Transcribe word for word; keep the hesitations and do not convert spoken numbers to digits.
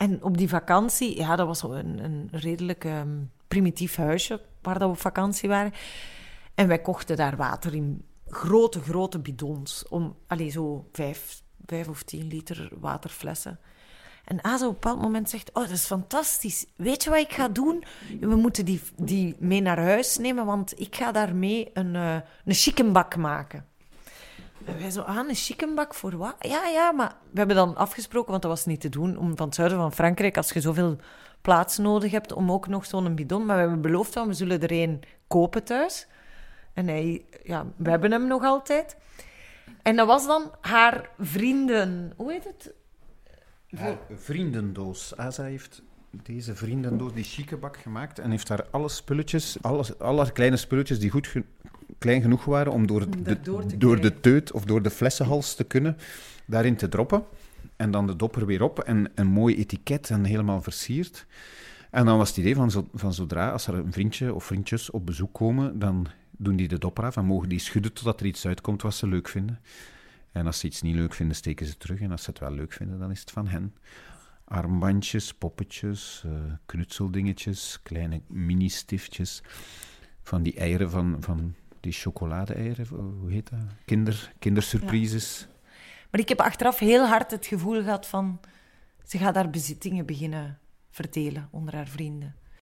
En op die vakantie, ja, dat was een, een redelijk um, primitief huisje waar dat we op vakantie waren. En wij kochten daar water in grote, grote bidons. Om, allee, zo vijf, vijf of tien liter waterflessen. En Asa op een bepaald moment zegt, oh, dat is fantastisch. Weet je wat ik ga doen? We moeten die, die mee naar huis nemen, want ik ga daarmee een, uh, een chickenbak maken. En wij zo, ah, een chickenbak voor wat? Ja, ja, maar we hebben dan afgesproken, want dat was niet te doen, om van het zuiden van Frankrijk, als je zoveel plaats nodig hebt, om ook nog zo'n bidon. Maar we hebben beloofd, van, we zullen er één kopen thuis. En hij, ja, we hebben hem nog altijd. En dat was dan haar vrienden... Hoe heet het? Haar vriendendoos. Asa heeft deze vriendendoos, die chickenbak, gemaakt en heeft daar alle spulletjes, alles, alle kleine spulletjes die goed ge- klein genoeg waren om door, om de, door, door de teut of door de flessenhals te kunnen, daarin te droppen. En dan de dopper weer op en een mooi etiket en helemaal versierd. En dan was het idee van, zo, van zodra, als er een vriendje of vriendjes op bezoek komen, dan doen die de dopper af en mogen die schudden totdat er iets uitkomt wat ze leuk vinden. En als ze iets niet leuk vinden, steken ze terug. En als ze het wel leuk vinden, dan is het van hen. Armbandjes, poppetjes, uh, knutseldingetjes, kleine mini-stiftjes. Van die eieren, van, van die chocolade-eieren, hoe heet dat? Kinder, kindersurprises. Ja. Maar ik heb achteraf heel hard het gevoel gehad van... Ze gaat haar bezittingen beginnen verdelen onder haar vrienden.